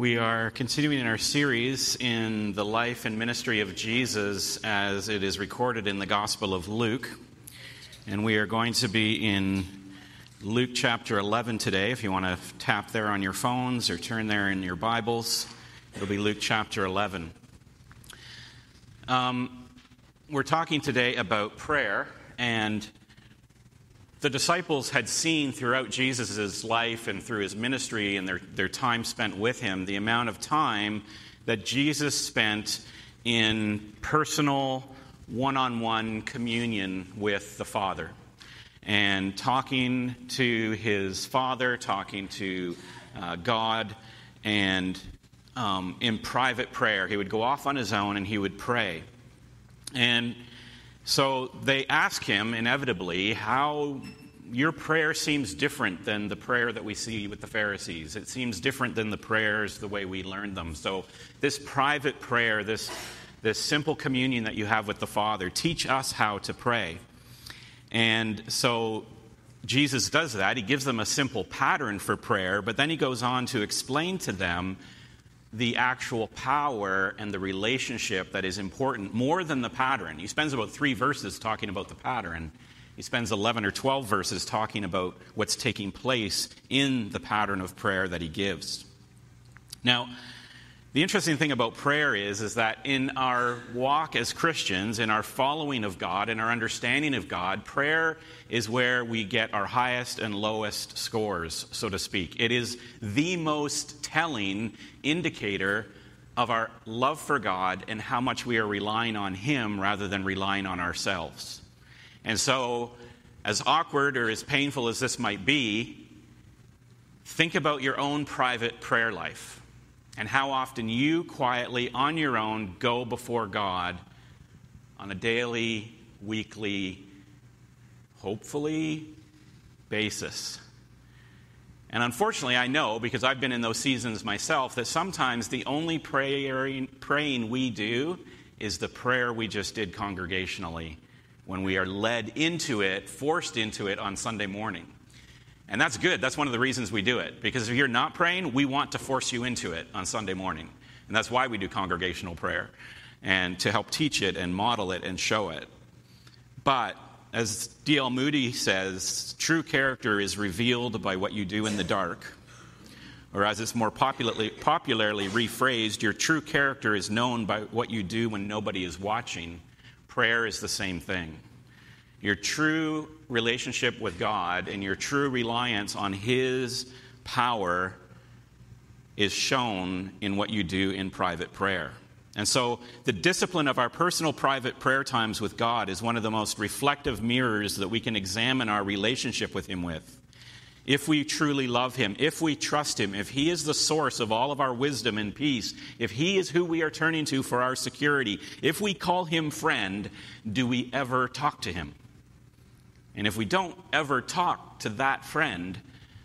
We are continuing in our series in the life and ministry of Jesus as it is recorded in the Gospel of Luke. And we are going to be in Luke chapter 11 today. If you want to tap there on your phones or turn there in your Bibles, it'll be Luke chapter 11. We're talking today about prayer, and the disciples had seen throughout Jesus' life and through his ministry and their time spent with him the amount of time that Jesus spent in personal, one-on-one communion with the Father and talking to his Father, talking to God, and in private prayer. He would go off on his own and he would pray. And so they ask him, inevitably, how your prayer seems different than the prayer that we see with the Pharisees. It seems different than the prayers the way we learned them. So this private prayer, this simple communion that you have with the Father, teach us how to pray. And so Jesus does that. He gives them a simple pattern for prayer, but then he goes on to explain to them the actual power and the relationship that is important more than the pattern. He spends about 3 verses talking about the pattern. He spends 11 or 12 verses talking about what's taking place in the pattern of prayer that he gives. Now, the interesting thing about prayer is that in our walk as Christians, in our following of God, in our understanding of God, prayer is where we get our highest and lowest scores, so to speak. It is the most telling indicator of our love for God and how much we are relying on him rather than relying on ourselves. And so, as awkward or as painful as this might be, think about your own private prayer life and how often you quietly, on your own, go before God on a daily, weekly, hopefully, basis. And unfortunately, I know, because I've been in those seasons myself, that sometimes the only praying we do is the prayer we just did congregationally when we are led into it, forced into it on Sunday morning. And that's good. That's one of the reasons we do it. Because if you're not praying, we want to force you into it on Sunday morning. And that's why we do congregational prayer, and to help teach it and model it and show it. But as D.L. Moody says, true character is revealed by what you do in the dark. Or as it's more popularly rephrased, your true character is known by what you do when nobody is watching. Prayer is the same thing. Your true relationship with God and your true reliance on his power is shown in what you do in private prayer. And so the discipline of our personal private prayer times with God is one of the most reflective mirrors that we can examine our relationship with him with. If we truly love him, if we trust him, if he is the source of all of our wisdom and peace, if he is who we are turning to for our security, if we call him friend, do we ever talk to him? And if we don't ever talk to that friend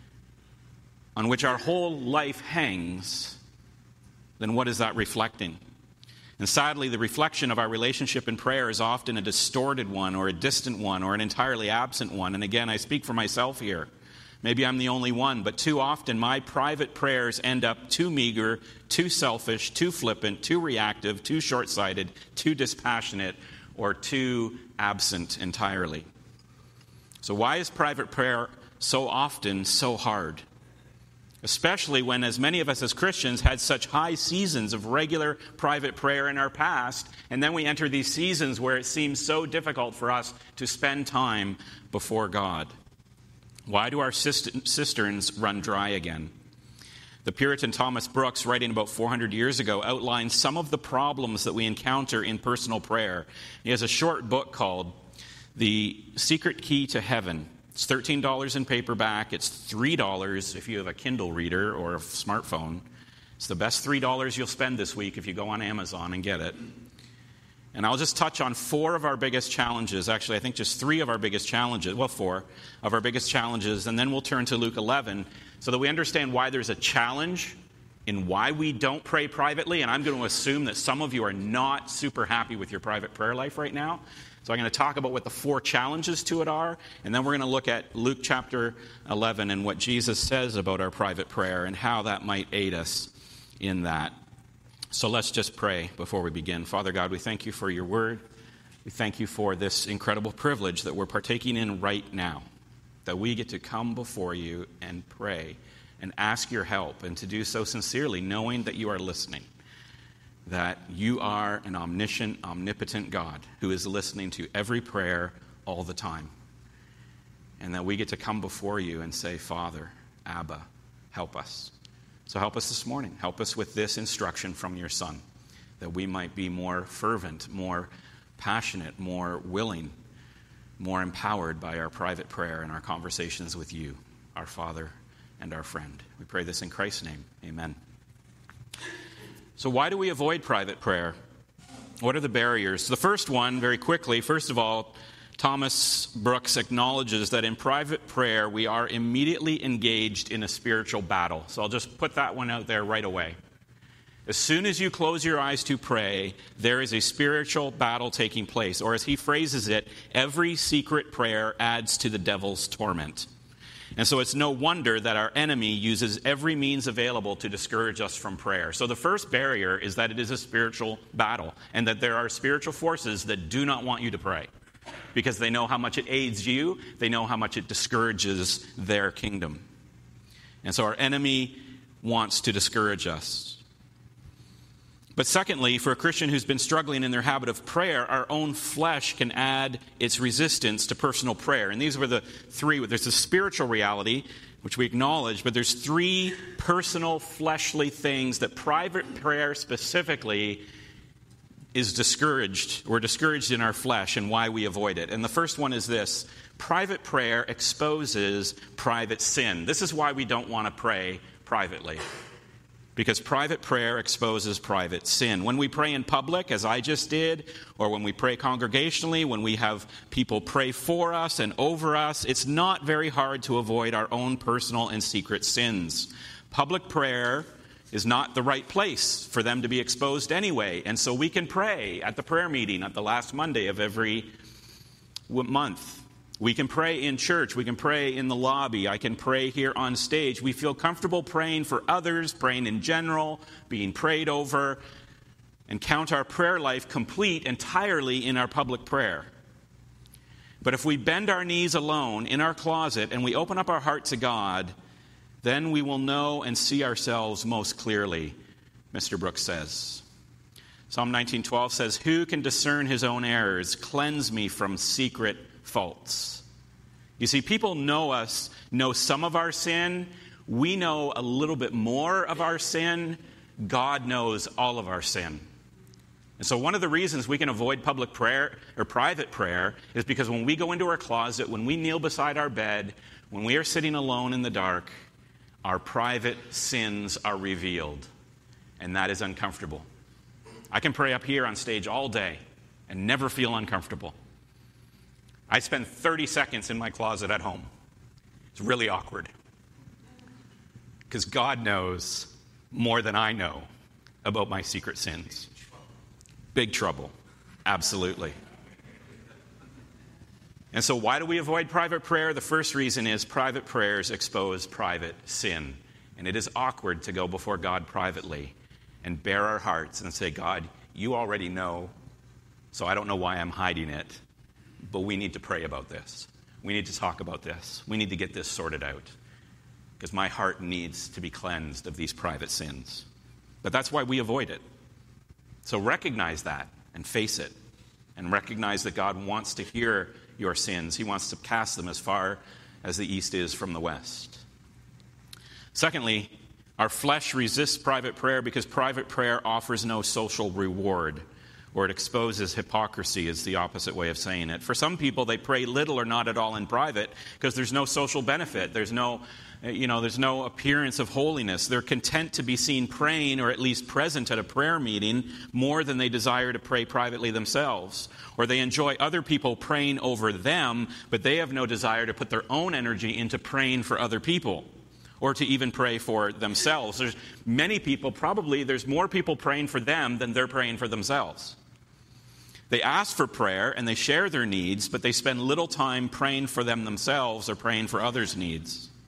on which our whole life hangs, then what is that reflecting? And sadly, the reflection of our relationship in prayer is often a distorted one or a distant one or an entirely absent one. And again, I speak for myself here. Maybe I'm the only one, but too often my private prayers end up too meager, too selfish, too flippant, too reactive, too short-sighted, too dispassionate, or too absent entirely. So why is private prayer so often so hard? Especially when, as many of us as Christians, had such high seasons of regular private prayer in our past, and then we enter these seasons where it seems so difficult for us to spend time before God. Why do our cisterns run dry again? The Puritan Thomas Brooks, writing about 400 years ago, outlined some of the problems that we encounter in personal prayer. He has a short book called The Secret Key to Heaven. It's $13 in paperback. It's $3 if you have a Kindle reader or a smartphone. It's the best $3 you'll spend this week if you go on Amazon and get it. And I'll just touch on 4 of our biggest challenges. Actually, I think just 3 of our biggest challenges. Well, 4 of our biggest challenges. And then we'll turn to Luke 11 so that we understand why there's a challenge in why we don't pray privately. And I'm going to assume that some of you are not super happy with your private prayer life right now. So I'm going to talk about what the 4 challenges to it are. And then we're going to look at Luke chapter 11 and what Jesus says about our private prayer and how that might aid us in that. So let's just pray before we begin. Father God, we thank you for your word. We thank you for this incredible privilege that we're partaking in right now, that we get to come before you and pray and ask your help, and to do so sincerely, knowing that you are listening, that you are an omniscient, omnipotent God who is listening to every prayer all the time, and that we get to come before you and say, Father, Abba, help us. So help us this morning. Help us with this instruction from your Son, that we might be more fervent, more passionate, more willing, more empowered by our private prayer and our conversations with you, our Father and our friend. We pray this in Christ's name. Amen. So why do we avoid private prayer? What are the barriers? The first one, very quickly, first of all, Thomas Brooks acknowledges that in private prayer we are immediately engaged in a spiritual battle. So I'll just put that one out there right away. As soon as you close your eyes to pray, there is a spiritual battle taking place. Or as he phrases it, every secret prayer adds to the devil's torment. And so it's no wonder that our enemy uses every means available to discourage us from prayer. So the first barrier is that it is a spiritual battle, and that there are spiritual forces that do not want you to pray, because they know how much it aids you, they know how much it discourages their kingdom. And so our enemy wants to discourage us. But secondly, for a Christian who's been struggling in their habit of prayer, our own flesh can add its resistance to personal prayer. And these were the three. There's a spiritual reality, which we acknowledge, but there's three personal, fleshly things that private prayer specifically is discouraged. We're discouraged in our flesh, and why we avoid it. And the first one is this: private prayer exposes private sin. This is why we don't want to pray privately, because private prayer exposes private sin. When we pray in public, as I just did, or when we pray congregationally, when we have people pray for us and over us, it's not very hard to avoid our own personal and secret sins. Public prayer is not the right place for them to be exposed anyway. And so we can pray at the prayer meeting at the last Monday of every month. We can pray in church. We can pray in the lobby. I can pray here on stage. We feel comfortable praying for others, praying in general, being prayed over, and count our prayer life complete entirely in our public prayer. But if we bend our knees alone in our closet and we open up our heart to God, then we will know and see ourselves most clearly, Mr. Brooks says. Psalm 19:12 says, "Who can discern his own errors? Cleanse me from secret faults." You see, people know some of our sin. We know a little bit more of our sin. God knows all of our sin. And so one of the reasons we can avoid public prayer or private prayer is because when we go into our closet, when we kneel beside our bed, when we are sitting alone in the dark, our private sins are revealed. And that is uncomfortable. I can pray up here on stage all day and never feel uncomfortable. I spend 30 seconds in my closet at home. It's really awkward, because God knows more than I know about my secret sins. Big trouble. Absolutely. And so why do we avoid private prayer? The first reason is private prayers expose private sin. And it is awkward to go before God privately and bare our hearts and say, God, you already know, so I don't know why I'm hiding it. But we need to pray about this. We need to talk about this. We need to get this sorted out, because my heart needs to be cleansed of these private sins. But that's why we avoid it. So recognize that and face it, and recognize that God wants to hear your sins. He wants to cast them as far as the east is from the west. Secondly, our flesh resists private prayer because private prayer offers no social reward, or it exposes hypocrisy, is the opposite way of saying it. For some people, they pray little or not at all in private because there's no social benefit. There's no appearance of holiness. They're content to be seen praying, or at least present at a prayer meeting, more than they desire to pray privately themselves. Or they enjoy other people praying over them, but they have no desire to put their own energy into praying for other people, or to even pray for themselves. There's many people, probably there's more people praying for them than they're praying for themselves. They ask for prayer and they share their needs, but they spend little time praying for them themselves or praying for others' needs.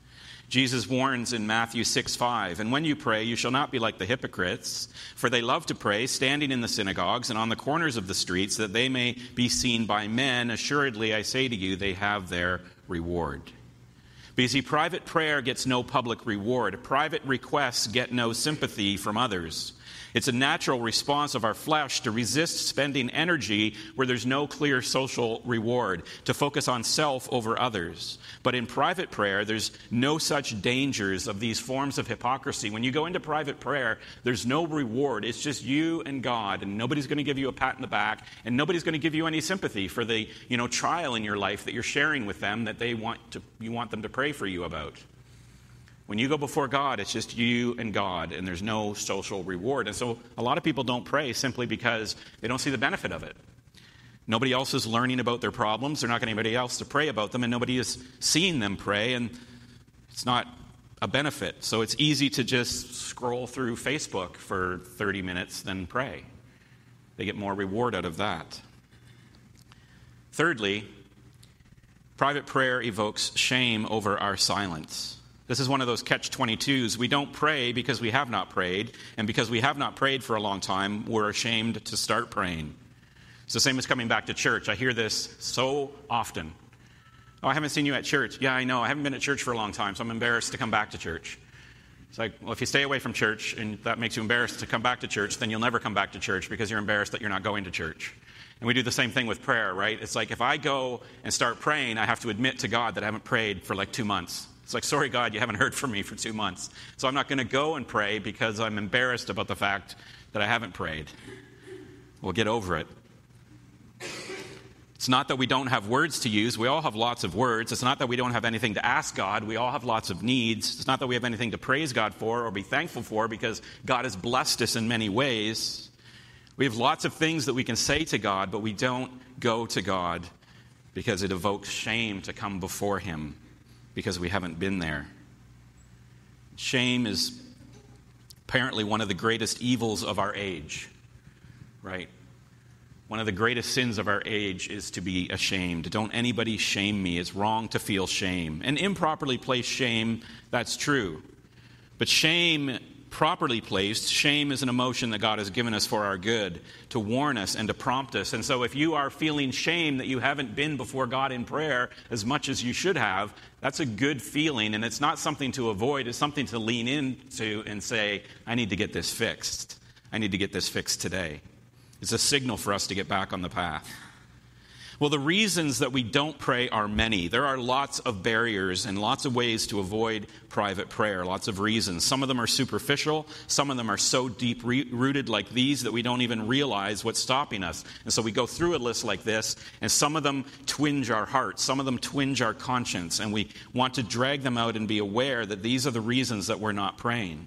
Jesus warns in Matthew 6:5, "And when you pray, you shall not be like the hypocrites, for they love to pray, standing in the synagogues and on the corners of the streets, that they may be seen by men. Assuredly, I say to you, they have their reward." Because see, private prayer gets no public reward. Private requests get no sympathy from others. It's a natural response of our flesh to resist spending energy where there's no clear social reward, to focus on self over others. But in private prayer, there's no such dangers of these forms of hypocrisy. When you go into private prayer, there's no reward. It's just you and God, and nobody's going to give you a pat in the back, and nobody's going to give you any sympathy for the trial in your life that you're sharing with them that you want them to pray for you about. When you go before God, it's just you and God, and there's no social reward. And so a lot of people don't pray simply because they don't see the benefit of it. Nobody else is learning about their problems. They're not getting anybody else to pray about them, and nobody is seeing them pray, and it's not a benefit. So it's easy to just scroll through Facebook for 30 minutes than pray. They get more reward out of that. Thirdly, private prayer evokes shame over our silence. This is one of those catch-22s. We don't pray because we have not prayed, and because we have not prayed for a long time, we're ashamed to start praying. It's the same as coming back to church. I hear this so often. "Oh, I haven't seen you at church." "Yeah, I know. I haven't been at church for a long time, so I'm embarrassed to come back to church." It's like, well, if you stay away from church and that makes you embarrassed to come back to church, then you'll never come back to church because you're embarrassed that you're not going to church. And we do the same thing with prayer, right? It's like if I go and start praying, I have to admit to God that I haven't prayed for like 2 months. It's like, sorry, God, you haven't heard from me for 2 months. So I'm not going to go and pray because I'm embarrassed about the fact that I haven't prayed. We'll get over it. It's not that we don't have words to use. We all have lots of words. It's not that we don't have anything to ask God. We all have lots of needs. It's not that we have anything to praise God for or be thankful for because God has blessed us in many ways. We have lots of things that we can say to God, but we don't go to God because it evokes shame to come before Him because we haven't been there. Shame is apparently one of the greatest evils of our age, right? One of the greatest sins of our age is to be ashamed. Don't anybody shame me. It's wrong to feel shame. And improperly placed shame, that's true. But shame, properly placed, shame is an emotion that God has given us for our good, to warn us and to prompt us. And so if you are feeling shame that you haven't been before God in prayer as much as you should have, that's a good feeling. And it's not something to avoid. It's something to lean into and say, I need to get this fixed. I need to get this fixed today. It's a signal for us to get back on the path. Well, the reasons that we don't pray are many. There are lots of barriers and lots of ways to avoid private prayer, lots of reasons. Some of them are superficial. Some of them are so deep-rooted like these that we don't even realize what's stopping us. And so we go through a list like this, and some of them twinge our hearts. Some of them twinge our conscience, and we want to drag them out and be aware that these are the reasons that we're not praying.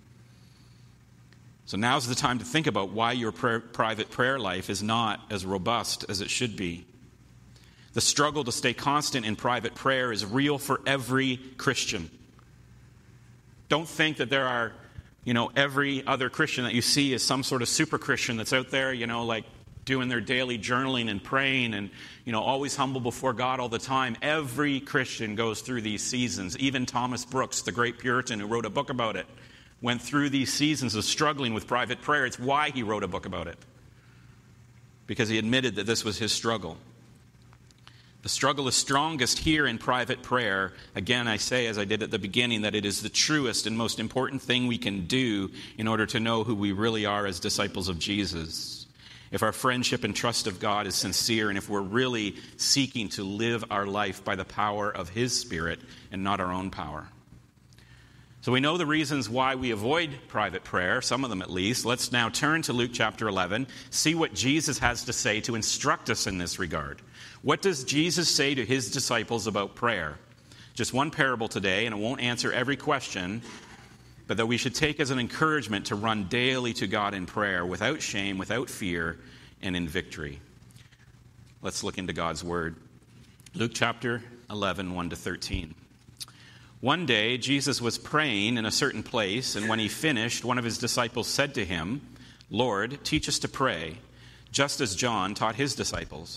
So now's the time to think about why your private prayer life is not as robust as it should be. The struggle to stay constant in private prayer is real for every Christian. Don't think that there are, every other Christian that you see is some sort of super Christian that's out there, like doing their daily journaling and praying and, always humble before God all the time. Every Christian goes through these seasons. Even Thomas Brooks, the great Puritan who wrote a book about it, went through these seasons of struggling with private prayer. It's why he wrote a book about it. Because he admitted that this was his struggle. The struggle is strongest here in private prayer. Again, I say, as I did at the beginning, that it is the truest and most important thing we can do in order to know who we really are as disciples of Jesus. If our friendship and trust of God is sincere, and if we're really seeking to live our life by the power of His Spirit and not our own power. So we know the reasons why we avoid private prayer, some of them at least. Let's now turn to Luke chapter 11, see what Jesus has to say to instruct us in this regard. What does Jesus say to His disciples about prayer? Just one parable today, and it won't answer every question, but that we should take as an encouragement to run daily to God in prayer, without shame, without fear, and in victory. Let's look into God's Word. Luke chapter 11, 1-13. One day, Jesus was praying in a certain place, and when He finished, one of His disciples said to Him, "Lord, teach us to pray, just as John taught his disciples."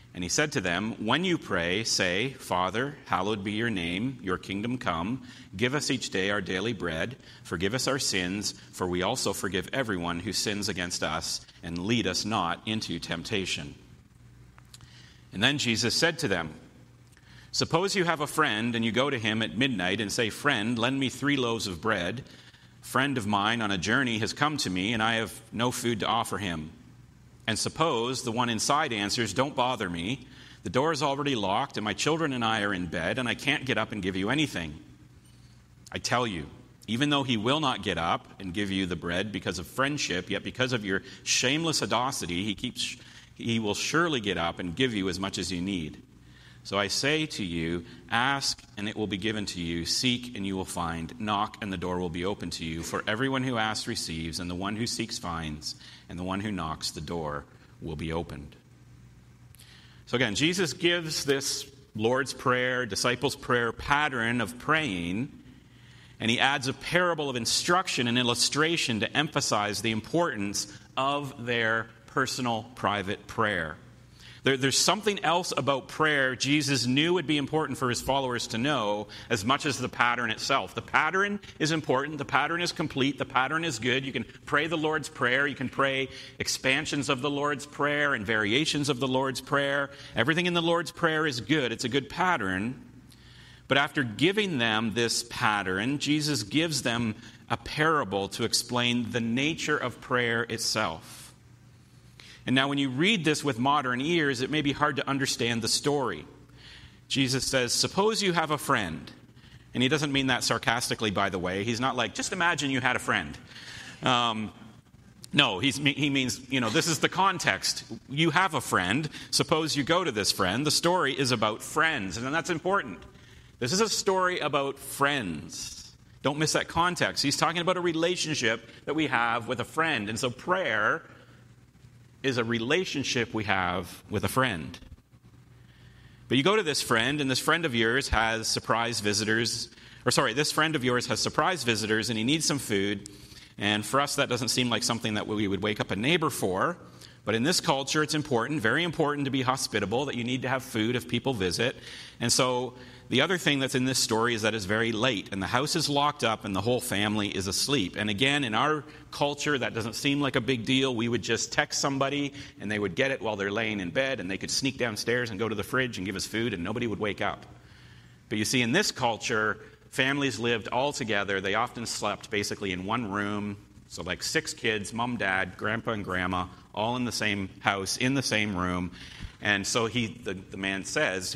And he said to them, when you pray, say, Father, hallowed be your name, your kingdom come. Give us each day our daily bread. Forgive us our sins, for we also forgive everyone who sins against us. And lead us not into temptation. And then Jesus said to them, suppose you have a friend, and you go to him at midnight and say, friend, lend me 3 loaves of bread. A friend of mine on a journey has come to me, and I have no food to offer him. And suppose the one inside answers, don't bother me. The door is already locked, and my children and I are in bed, and I can't get up and give you anything. I tell you, even though he will not get up and give you the bread because of friendship, yet because of your shameless audacity, he will surely get up and give you as much as you need. So I say to you, ask, and it will be given to you. Seek, and you will find. Knock, and the door will be open to you. For everyone who asks receives, and the one who seeks finds, and the one who knocks, the door will be opened. So again, Jesus gives this Lord's Prayer, disciples' prayer pattern of praying, and he adds a parable of instruction and illustration to emphasize the importance of their personal, private prayer. There's something else about prayer Jesus knew would be important for his followers to know as much as the pattern itself. The pattern is important. The pattern is complete. The pattern is good. You can pray the Lord's Prayer. You can pray expansions of the Lord's Prayer and variations of the Lord's Prayer. Everything in the Lord's Prayer is good. It's a good pattern. But after giving them this pattern, Jesus gives them a parable to explain the nature of prayer itself. And now when you read this with modern ears, it may be hard to understand the story. Jesus says, suppose you have a friend. And he doesn't mean that sarcastically, by the way. He's not like, just imagine you had a friend. No, he means, this is the context. You have a friend. Suppose you go to this friend. The story is about friends, and that's important. This is a story about friends. Don't miss that context. He's talking about a relationship that we have with a friend. And so prayer is a relationship we have with a friend. But you go to this friend, and this friend of yours has surprise visitors. This friend of yours has surprise visitors, and he needs some food. And for us, that doesn't seem like something that we would wake up a neighbor for. But in this culture, it's important, very important to be hospitable, that you need to have food if people visit. And so the other thing that's in this story is that it's very late, and the house is locked up, and the whole family is asleep. And again, in our culture, that doesn't seem like a big deal. We would just text somebody, and they would get it while they're laying in bed, and they could sneak downstairs and go to the fridge and give us food, and nobody would wake up. But you see, in this culture, families lived all together. They often slept basically in one room. So like 6 kids, mom, dad, grandpa, and grandma, all in the same house, in the same room. And so the man says,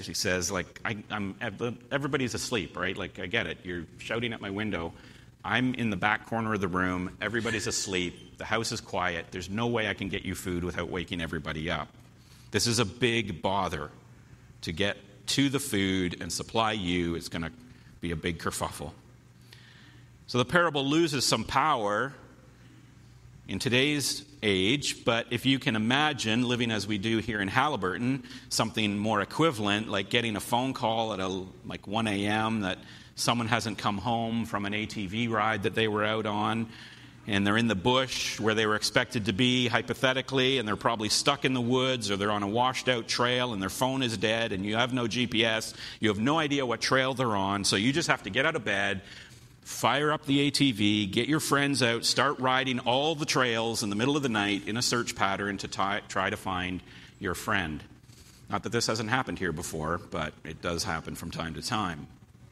everybody's asleep, right? Like, I get it. You're shouting at my window. I'm in the back corner of the room. Everybody's asleep. The house is quiet. There's no way I can get you food without waking everybody up. This is a big bother to get to the food and supply you. It's going to be a big kerfuffle. So the parable loses some power in today's age, but if you can imagine living as we do here in Haliburton, something more equivalent, like getting a phone call at 1 a.m. that someone hasn't come home from an ATV ride that they were out on, and they're in the bush where they were expected to be, hypothetically, and they're probably stuck in the woods, or they're on a washed-out trail, and their phone is dead, and you have no GPS, you have no idea what trail they're on, so you just have to get out of bed, fire up the ATV, get your friends out, start riding all the trails in the middle of the night in a search pattern to try to find your friend. Not that this hasn't happened here before, but it does happen from time to time.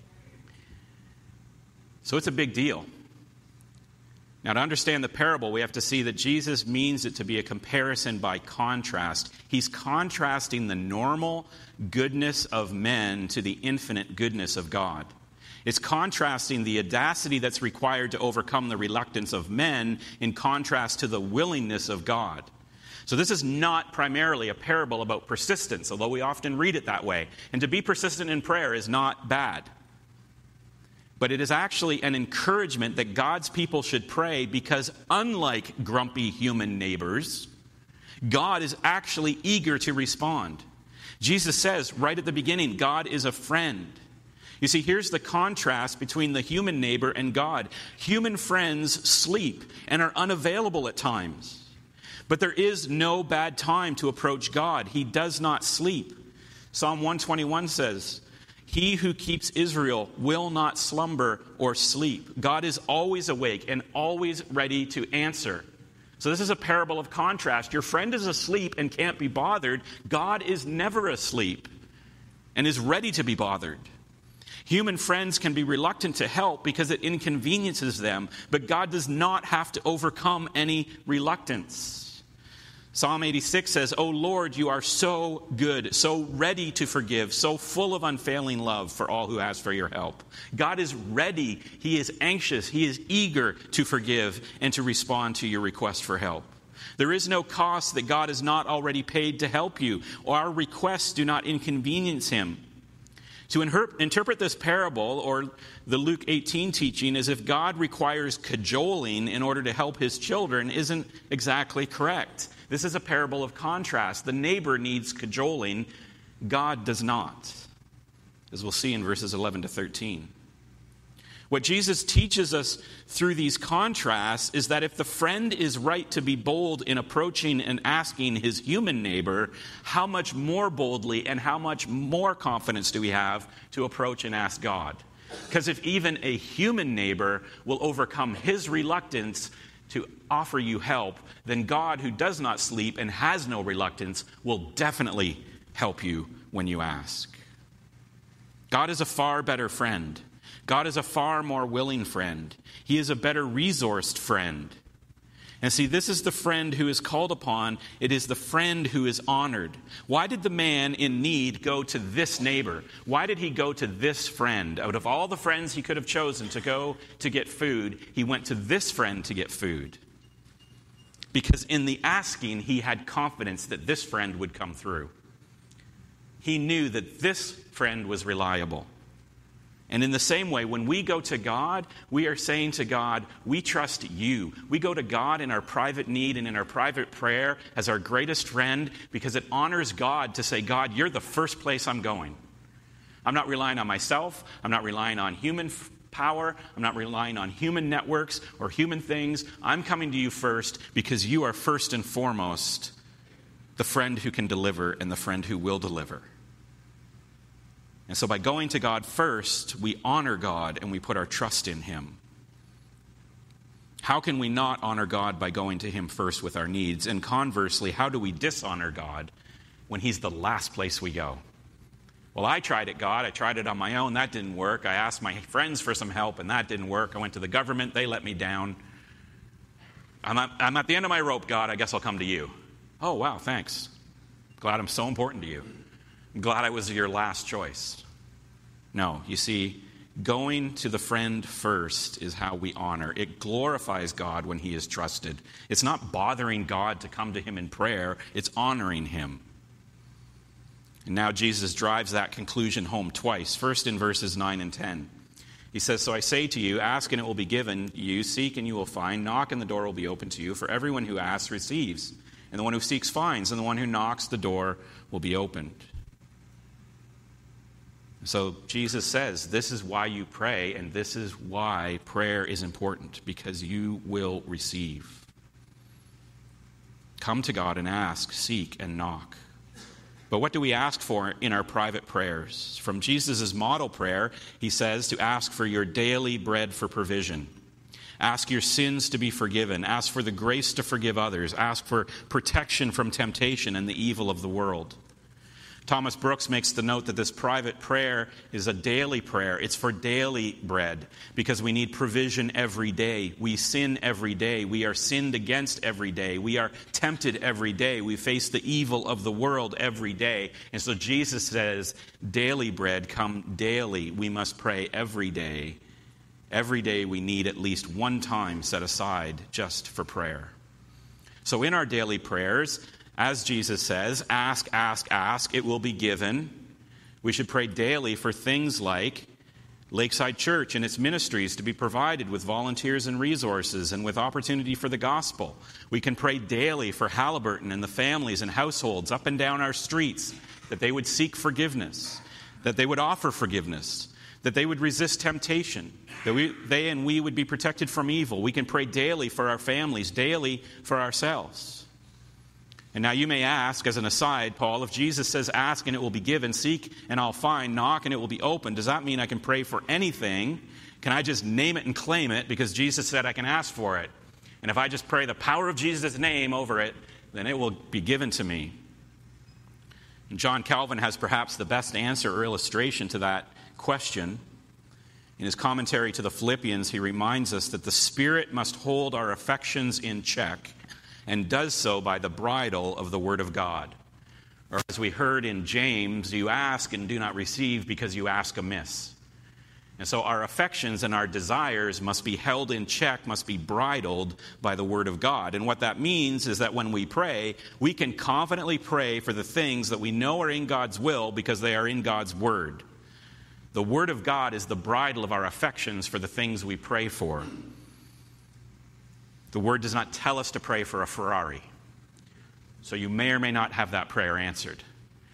So it's a big deal. Now, to understand the parable, we have to see that Jesus means it to be a comparison by contrast. He's contrasting the normal goodness of men to the infinite goodness of God. It's contrasting the audacity that's required to overcome the reluctance of men in contrast to the willingness of God. So this is not primarily a parable about persistence, although we often read it that way. And to be persistent in prayer is not bad. But it is actually an encouragement that God's people should pray because unlike grumpy human neighbors, God is actually eager to respond. Jesus says right at the beginning, God is a friend. You see, here's the contrast between the human neighbor and God. Human friends sleep and are unavailable at times. But there is no bad time to approach God. He does not sleep. Psalm 121 says, "He who keeps Israel will not slumber or sleep." God is always awake and always ready to answer. So this is a parable of contrast. Your friend is asleep and can't be bothered. God is never asleep and is ready to be bothered. Human friends can be reluctant to help because it inconveniences them, but God does not have to overcome any reluctance. Psalm 86 says, "O Lord, you are so good, so ready to forgive, so full of unfailing love for all who ask for your help." God is ready, He is anxious, He is eager to forgive and to respond to your request for help. There is no cost that God has not already paid to help you, or our requests do not inconvenience Him. To interpret this parable, or the Luke 18 teaching, as if God requires cajoling in order to help His children isn't exactly correct. This is a parable of contrast. The neighbor needs cajoling. God does not, as we'll see in verses 11 to 13. What Jesus teaches us through these contrasts is that if the friend is right to be bold in approaching and asking his human neighbor, how much more boldly and how much more confidence do we have to approach and ask God? Because if even a human neighbor will overcome his reluctance to offer you help, then God, who does not sleep and has no reluctance, will definitely help you when you ask. God is a far better friend. God is a far more willing friend. He is a better resourced friend. And see, this is the friend who is called upon. It is the friend who is honored. Why did the man in need go to this neighbor? Why did he go to this friend? Out of all the friends he could have chosen to go to get food, he went to this friend to get food. Because in the asking, he had confidence that this friend would come through. He knew that this friend was reliable. And in the same way, when we go to God, we are saying to God, we trust you. We go to God in our private need and in our private prayer as our greatest friend because it honors God to say, God, you're the first place I'm going. I'm not relying on myself. I'm not relying on human power. I'm not relying on human networks or human things. I'm coming to you first because you are first and foremost the friend who can deliver and the friend who will deliver. And so by going to God first, we honor God and we put our trust in Him. How can we not honor God by going to Him first with our needs? And conversely, how do we dishonor God when He's the last place we go? Well, I tried it, God. I tried it on my own. That didn't work. I asked my friends for some help, and that didn't work. I went to the government. They let me down. I'm at the end of my rope, God. I guess I'll come to you. Oh, wow, thanks. Glad I'm so important to you. I'm glad I was your last choice. No, you see, going to the friend first is how we honor. It glorifies God when He is trusted. It's not bothering God to come to Him in prayer. It's honoring Him. And now Jesus drives that conclusion home twice. First in verses 9 and 10. He says, "So I say to you, ask and it will be given you, seek and you will find, knock and the door will be opened to you. For everyone who asks receives, and the one who seeks finds, and the one who knocks the door will be opened." So Jesus says, this is why you pray, and this is why prayer is important, because you will receive. Come to God and ask, seek, and knock. But what do we ask for in our private prayers? From Jesus' model prayer, He says to ask for your daily bread for provision. Ask your sins to be forgiven. Ask for the grace to forgive others. Ask for protection from temptation and the evil of the world. Thomas Brooks makes the note that this private prayer is a daily prayer. It's for daily bread because we need provision every day. We sin every day. We are sinned against every day. We are tempted every day. We face the evil of the world every day. And so Jesus says, daily bread come daily. We must pray every day. Every day we need at least one time set aside just for prayer. So in our daily prayers, as Jesus says, ask, ask, ask, it will be given. We should pray daily for things like Lakeside Church and its ministries to be provided with volunteers and resources and with opportunity for the gospel. We can pray daily for Halliburton and the families and households up and down our streets, that they would seek forgiveness, that they would offer forgiveness, that they would resist temptation, that they and we would be protected from evil. We can pray daily for our families, daily for ourselves. And now you may ask, as an aside, Paul, if Jesus says, ask and it will be given, seek and I'll find, knock and it will be open, does that mean I can pray for anything? Can I just name it and claim it because Jesus said I can ask for it? And if I just pray the power of Jesus' name over it, then it will be given to me. And John Calvin has perhaps the best answer or illustration to that question. In his commentary to the Philippians, he reminds us that the Spirit must hold our affections in check and does so by the bridle of the Word of God. Or as we heard in James, you ask and do not receive because you ask amiss. And so our affections and our desires must be held in check, must be bridled by the Word of God. And what that means is that when we pray, we can confidently pray for the things that we know are in God's will because they are in God's Word. The Word of God is the bridle of our affections for the things we pray for. The Word does not tell us to pray for a Ferrari. So you may or may not have that prayer answered.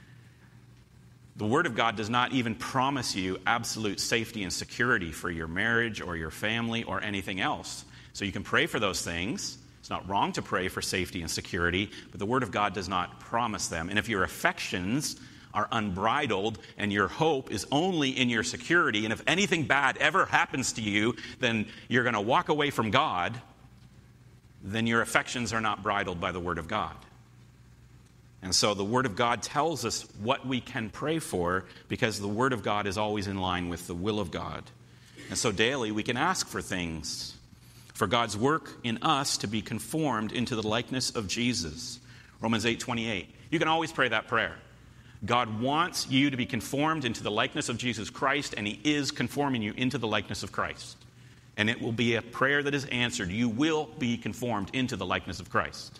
The Word of God does not even promise you absolute safety and security for your marriage or your family or anything else. So you can pray for those things. It's not wrong to pray for safety and security, but the Word of God does not promise them. And if your affections are unbridled and your hope is only in your security, and if anything bad ever happens to you, then you're going to walk away from God, then your affections are not bridled by the Word of God. And so the Word of God tells us what we can pray for because the Word of God is always in line with the will of God. And so daily we can ask for things, for God's work in us to be conformed into the likeness of Jesus. Romans 8:28. You can always pray that prayer. God wants you to be conformed into the likeness of Jesus Christ, and He is conforming you into the likeness of Christ. And it will be a prayer that is answered. You will be conformed into the likeness of Christ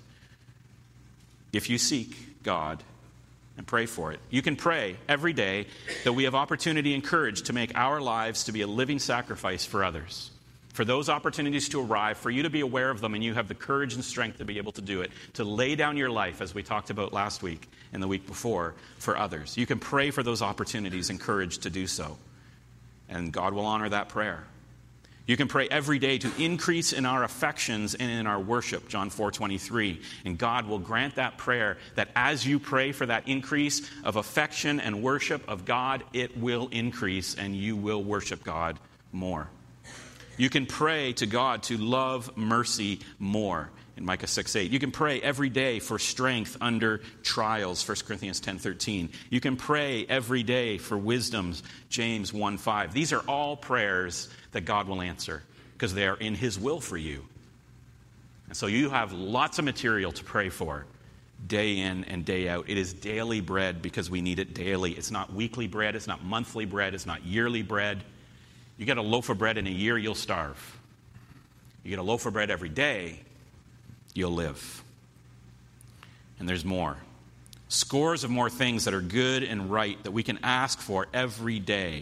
if you seek God and pray for it. You can pray every day that we have opportunity and courage to make our lives to be a living sacrifice for others. For those opportunities to arrive, for you to be aware of them, and you have the courage and strength to be able to do it, to lay down your life, as we talked about last week and the week before, for others. You can pray for those opportunities and courage to do so, and God will honor that prayer. You can pray every day to increase in our affections and in our worship, John 4:23. And God will grant that prayer, that as you pray for that increase of affection and worship of God, it will increase and you will worship God more. You can pray to God to love mercy more in Micah 6:8. You can pray every day for strength under trials, 1 Corinthians 10:13. You can pray every day for wisdom, James 1:5. These are all prayers that God will answer because they are in His will for you. And so you have lots of material to pray for day in and day out. It is daily bread because we need it daily. It's not weekly bread. It's not monthly bread. It's not yearly bread. You get a loaf of bread in a year, you'll starve. You get a loaf of bread every day, you'll live. And there's more. Scores of more things that are good and right that we can ask for every day.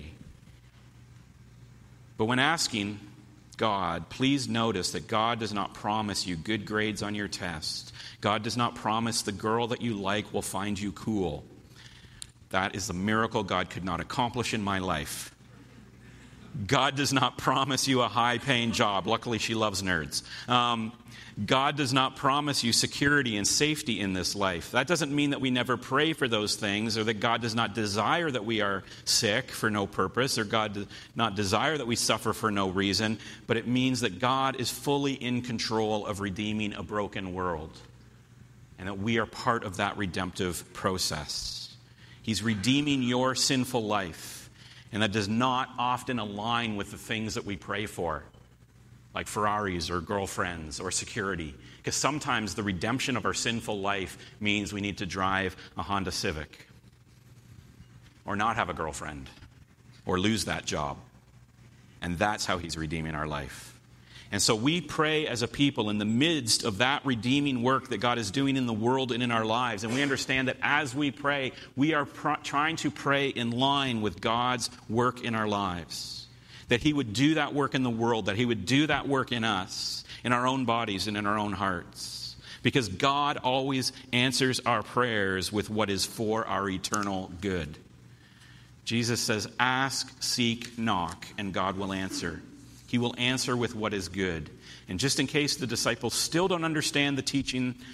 But when asking God, please notice that God does not promise you good grades on your test. God does not promise the girl that you like will find you cool. That is the miracle God could not accomplish in my life. God does not promise you a high-paying job. Luckily, she loves nerds. God does not promise you security and safety in this life. That doesn't mean that we never pray for those things, or that God does not desire that we are sick for no purpose, or God does not desire that we suffer for no reason, but it means that God is fully in control of redeeming a broken world, and that we are part of that redemptive process. He's redeeming your sinful life. And that does not often align with the things that we pray for, like Ferraris or girlfriends or security. Because sometimes the redemption of our sinful life means we need to drive a Honda Civic, or not have a girlfriend, or lose that job. And that's how He's redeeming our life. And so we pray as a people in the midst of that redeeming work that God is doing in the world and in our lives. And we understand that as we pray, we are trying to pray in line with God's work in our lives. That He would do that work in the world, that He would do that work in us, in our own bodies and in our own hearts. Because God always answers our prayers with what is for our eternal good. Jesus says, ask, seek, knock, and God will answer. He will answer with what is good. And just in case the disciples still don't understand the teaching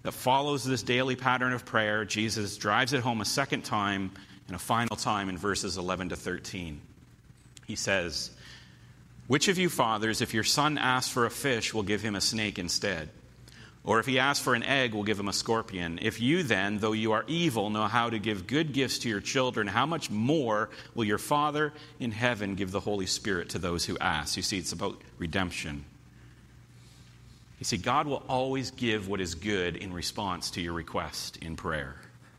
that follows this daily pattern of prayer, Jesus drives it home a second time and a final time in verses 11 to 13. He says, "Which of you fathers, if your son asks for a fish, will give him a snake instead? Or if he asks for an egg, will give him a scorpion? If you then, though you are evil, know how to give good gifts to your children, how much more will your Father in heaven give the Holy Spirit to those who ask?" You see, it's about redemption. You see, God will always give what is good in response to your request in prayer.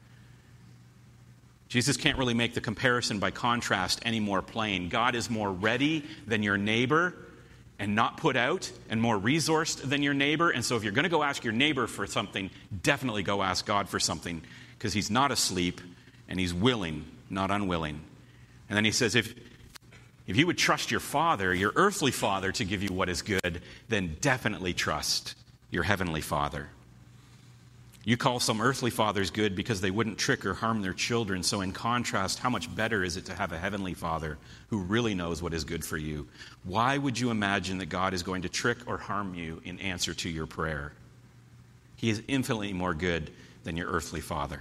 Jesus can't really make the comparison by contrast any more plain. God is more ready than your neighbor and not put out, and more resourced than your neighbor. And so if you're going to go ask your neighbor for something, definitely go ask God for something, because he's not asleep and he's willing, not unwilling. And then he says, if you would trust your father, your earthly father, to give you what is good, then definitely trust your heavenly Father. You call some earthly fathers good because they wouldn't trick or harm their children. So in contrast, how much better is it to have a heavenly Father who really knows what is good for you? Why would you imagine that God is going to trick or harm you in answer to your prayer? He is infinitely more good than your earthly father.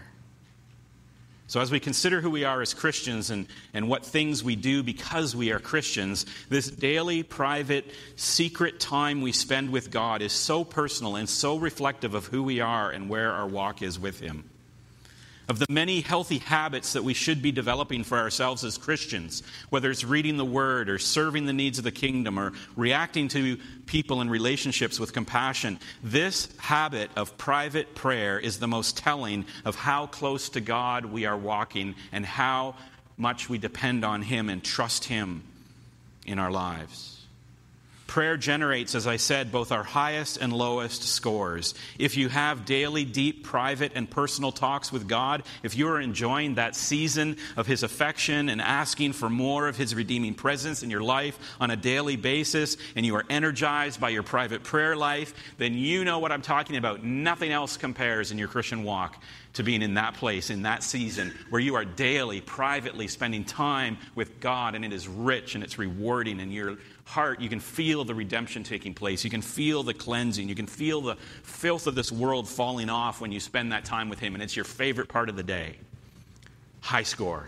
So as we consider who we are as Christians and what things we do because we are Christians, this daily, private, secret time we spend with God is so personal and so reflective of who we are and where our walk is with Him. Of the many healthy habits that we should be developing for ourselves as Christians, whether it's reading the Word or serving the needs of the kingdom or reacting to people and relationships with compassion, this habit of private prayer is the most telling of how close to God we are walking and how much we depend on Him and trust Him in our lives. Prayer generates, as I said, both our highest and lowest scores. If you have daily, deep, private, and personal talks with God, if you are enjoying that season of His affection and asking for more of His redeeming presence in your life on a daily basis, and you are energized by your private prayer life, then you know what I'm talking about. Nothing else compares in your Christian walk to being in that place, in that season, where you are daily, privately spending time with God, and it is rich and it's rewarding, and your heart, you can feel the redemption taking place. You can feel the cleansing. You can feel the filth of this world falling off when you spend that time with Him, and it's your favorite part of the day. High score.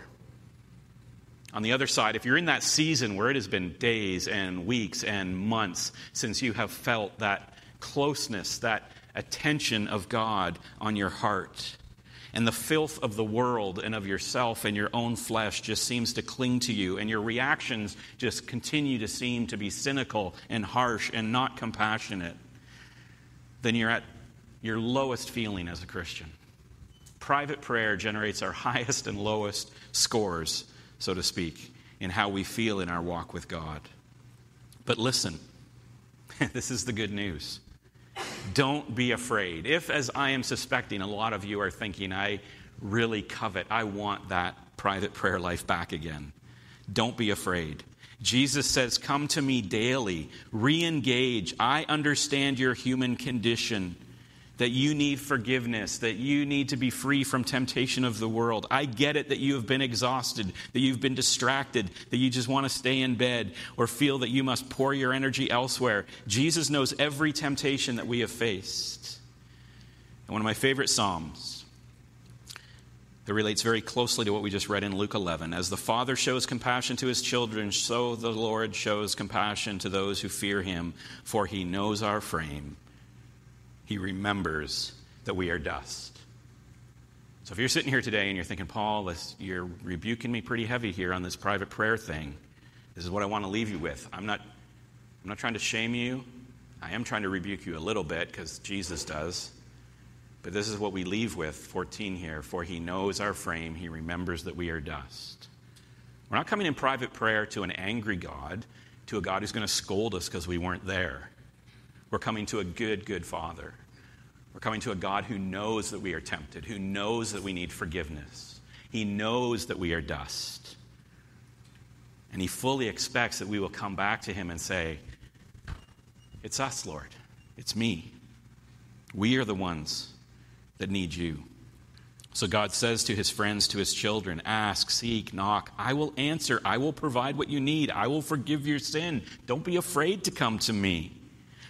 On the other side, if you're in that season where it has been days and weeks and months since you have felt that closeness, that attention of God on your heart, and the filth of the world and of yourself and your own flesh just seems to cling to you, and your reactions just continue to seem to be cynical and harsh and not compassionate, then you're at your lowest feeling as a Christian. Private prayer generates our highest and lowest scores, so to speak, in how we feel in our walk with God. But listen, this is the good news. Don't be afraid. If, as I am suspecting, a lot of you are thinking, I really covet, I want that private prayer life back again. Don't be afraid. Jesus says, come to me daily. Re-engage. I understand your human condition, that you need forgiveness, that you need to be free from temptation of the world. I get it that you have been exhausted, that you've been distracted, that you just want to stay in bed or feel that you must pour your energy elsewhere. Jesus knows every temptation that we have faced. And one of my favorite Psalms that relates very closely to what we just read in Luke 11. As the Father shows compassion to His children, so the Lord shows compassion to those who fear Him, for He knows our frame. He remembers that we are dust. So if you're sitting here today and you're thinking, Paul, you're rebuking me pretty heavy here on this private prayer thing, this is what I want to leave you with. I'm not trying to shame you. I am trying to rebuke you a little bit because Jesus does. But this is what we leave with, 14 here. For He knows our frame. He remembers that we are dust. We're not coming in private prayer to an angry God, to a God who's going to scold us because we weren't there. We're coming to a good, good Father. We're coming to a God who knows that we are tempted, who knows that we need forgiveness. He knows that we are dust. And He fully expects that we will come back to Him and say, it's us, Lord. It's me. We are the ones that need you. So God says to His friends, to His children, ask, seek, knock. I will answer. I will provide what you need. I will forgive your sin. Don't be afraid to come to me.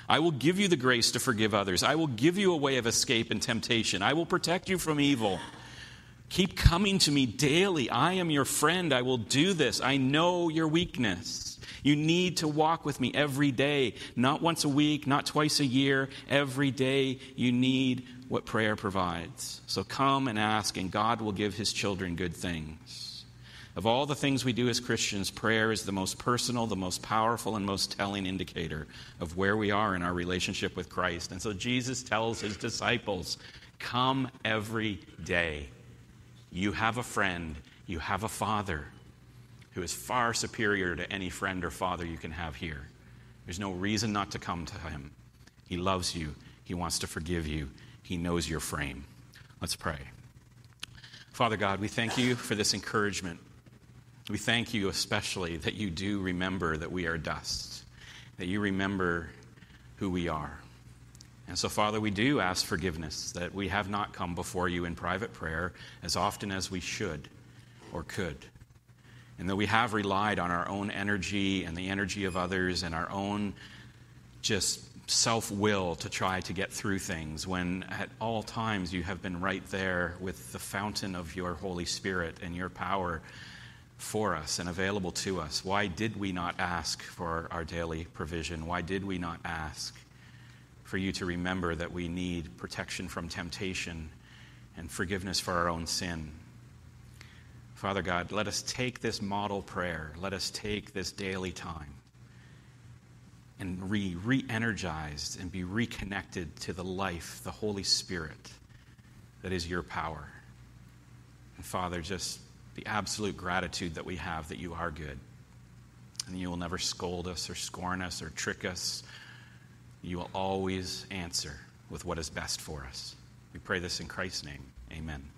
I will give you the grace to forgive others. I will give you a way of escape in temptation. I will protect you from evil. Keep coming to me daily. I am your friend. I will do this. I know your weakness. You need to walk with me every day, not once a week, not twice a year. Every day you need what prayer provides. So come and ask, and God will give his children good things. Of all the things we do as Christians, prayer is the most personal, the most powerful, and most telling indicator of where we are in our relationship with Christ. And so Jesus tells his disciples, come every day. You have a friend, you have a Father who is far superior to any friend or father you can have here. There's no reason not to come to him. He loves you. He wants to forgive you. He knows your frame. Let's pray. Father God, we thank you for this encouragement. We thank you especially that you do remember that we are dust, that you remember who we are. And so, Father, we do ask forgiveness that we have not come before you in private prayer as often as we should or could. And that we have relied on our own energy and the energy of others and our own just self-will to try to get through things when at all times you have been right there with the fountain of your Holy Spirit and your power for us and available to us. Why did we not ask for our daily provision? Why did we not ask for you to remember that we need protection from temptation and forgiveness for our own sin? Father God, let us take this model prayer. Let us take this daily time and re-energized and be reconnected to the life, the Holy Spirit that is your power. And Father, just the absolute gratitude that we have that you are good and you will never scold us or scorn us or trick us. You will always answer with what is best for us. We pray this in Christ's name. Amen.